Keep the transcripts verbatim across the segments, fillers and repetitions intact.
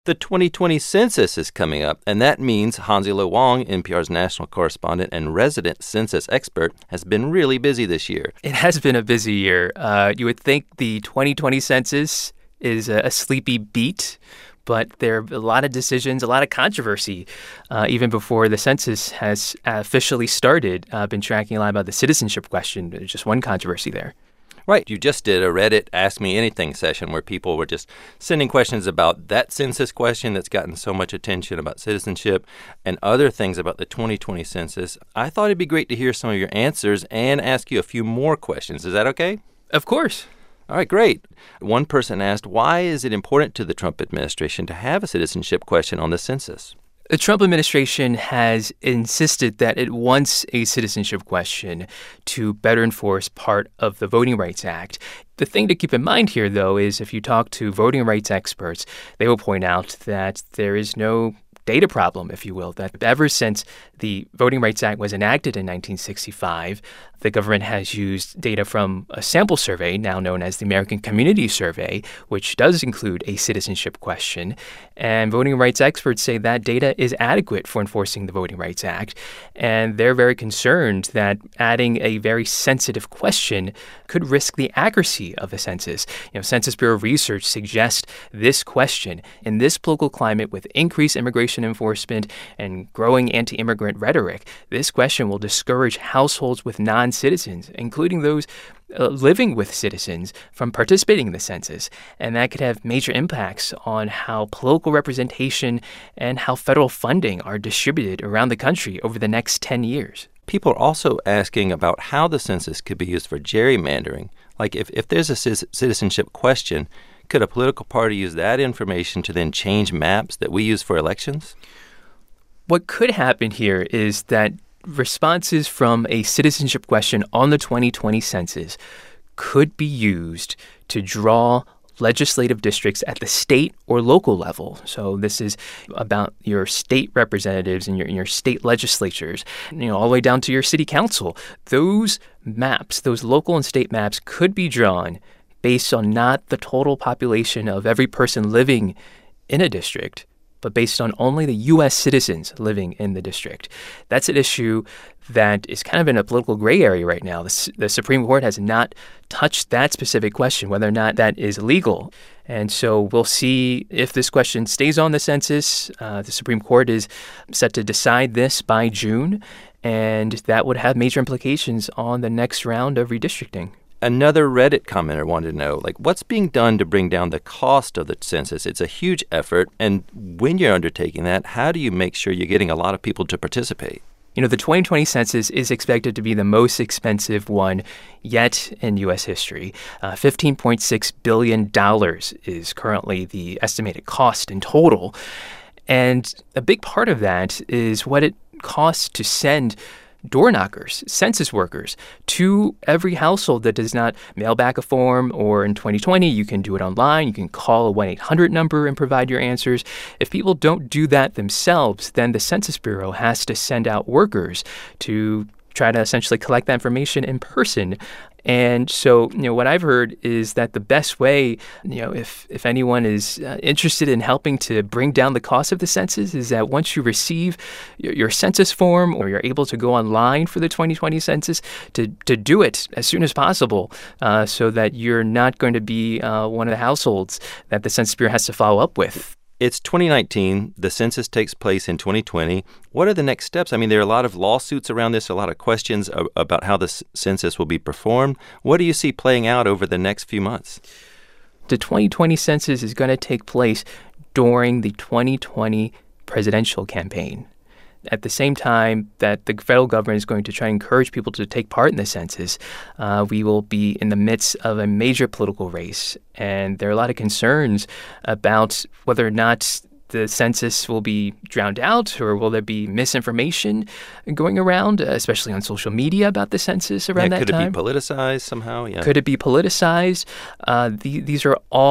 The twenty twenty census is coming up, and that means Hansi-Lo Wang, N P R's national correspondent and resident census expert, has been really busy this year. It has been a busy year. Uh, you would think the twenty twenty census is a, a sleepy beat, but there are a lot of decisions, a lot of controversy, uh, even before the census has officially started. I've uh, been tracking a lot about the citizenship question. There's just one controversy there. Right. You just did a Reddit Ask Me Anything session where people were just sending questions about that census question that's gotten so much attention about citizenship and other things about the twenty twenty census. I thought it'd be great to hear some of your answers and ask you a few more questions. Is that okay? Of course. All right, great. One person asked, why is it important to the Trump administration to have a citizenship question on the census? The Trump administration has insisted that it wants a citizenship question to better enforce part of the Voting Rights Act. The thing to keep in mind here, though, is if you talk to voting rights experts, they will point out that there is no data problem, if you will, that ever since the Voting Rights Act was enacted in nineteen sixty-five, the government has used data from a sample survey, now known as the American Community Survey, which does include a citizenship question. And voting rights experts say that data is adequate for enforcing the Voting Rights Act. And they're very concerned that adding a very sensitive question could risk the accuracy of the census. You know, Census Bureau research suggests this question in this political climate with increased immigration enforcement and growing anti-immigrant rhetoric, this question will discourage households with non-citizens, including those uh, living with citizens, from participating in the census. And that could have major impacts on how political representation and how federal funding are distributed around the country over the next ten years. People are also asking about how the census could be used for gerrymandering. Like if, if there's a c- citizenship question, could a political party use that information to then change maps that we use for elections? What could happen here is that responses from a citizenship question on the twenty twenty census could be used to draw legislative districts at the state or local level. So this is about your state representatives and your, your state legislatures, you know, all the way down to your city council. Those maps, those local and state maps could be drawn based on not the total population of every person living in a district, but based on only the U S citizens living in the district. That's an issue that is kind of in a political gray area right now. The, the Supreme Court has not touched that specific question, whether or not that is legal. And so we'll see if this question stays on the census. Uh, the Supreme Court is set to decide this by June, and that would have major implications on the next round of redistricting. Another Reddit commenter wanted to know, like, what's being done to bring down the cost of the census? It's a huge effort. And when you're undertaking that, how do you make sure you're getting a lot of people to participate? You know, the twenty twenty census is expected to be the most expensive one yet in U S history. Uh, fifteen point six billion dollars is currently the estimated cost in total. And a big part of that is what it costs to send door knockers, census workers, to every household that does not mail back a form, or in twenty twenty, you can do it online. You can call a one eight hundred number and provide your answers. If people don't do that themselves, then the Census Bureau has to send out workers to try to essentially collect that information in person. And so, you know, what I've heard is that the best way, you know, if if anyone is uh, interested in helping to bring down the cost of the census, is that once you receive your, your census form, or you're able to go online for the twenty twenty census, to, to do it as soon as possible, uh, so that you're not going to be uh, one of the households that the Census Bureau has to follow up with. It's twenty nineteen. The census takes place in twenty twenty. What are the next steps? I mean, there are a lot of lawsuits around this, a lot of questions about how the census will be performed. What do you see playing out over the next few months? The twenty twenty census is going to take place during the twenty twenty presidential campaign. At the same time that the federal government is going to try and encourage people to take part in the census, uh, we will be in the midst of a major political race. And there are a lot of concerns about whether or not the census will be drowned out, or will there be misinformation going around, especially on social media about the census around yeah, that could time. Could it be politicized somehow? Yeah. Could it be politicized? Uh, the, these are all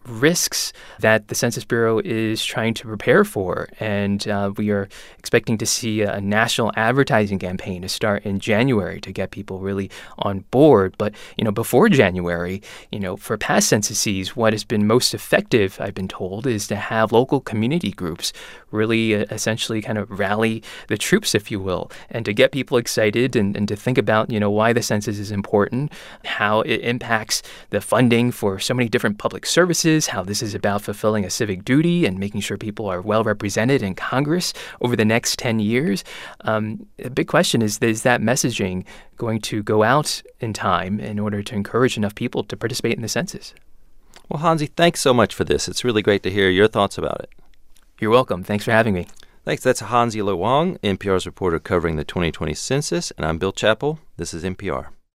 risks that the Census Bureau is trying to prepare for. And uh, we are expecting to see a national advertising campaign to start in January to get people really on board. But, you know, before January, you know, for past censuses, what has been most effective, I've been told, is to have local community groups really uh, essentially kind of rally the troops, if you will, and to get people excited and, and to think about, you know, why the census is important, how it impacts the funding for so many different public services, how this is about fulfilling a civic duty and making sure people are well represented in Congress over the next ten years. Um, the big question is, is that messaging going to go out in time in order to encourage enough people to participate in the census? Well, Hansi, thanks so much for this. It's really great to hear your thoughts about it. You're welcome. Thanks for having me. Thanks. That's Hansi Lo Wang, N P R's reporter covering the twenty twenty census, and I'm Bill Chappell. This is N P R.